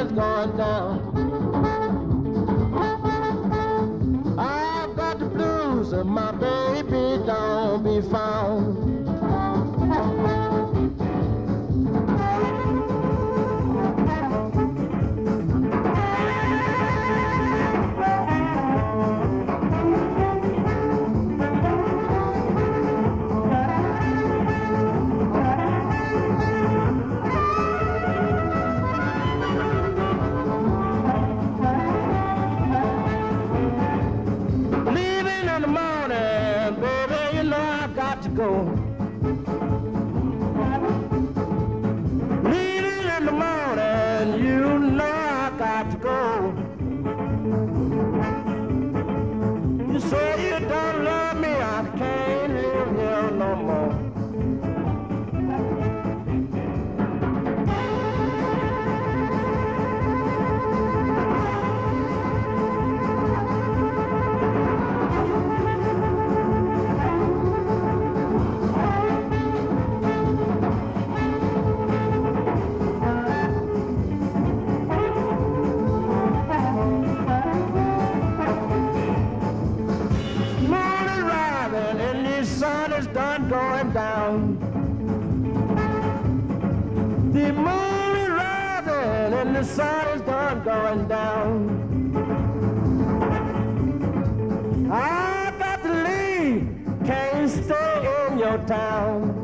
is going down. I've got the blues and my baby don't be found. Go. Leaving in the morning, you know I got to go. You say you don't love me, I can't live here no more. Going down. The moon is rising and the sun is done going down. I got to leave, can't stay in your town.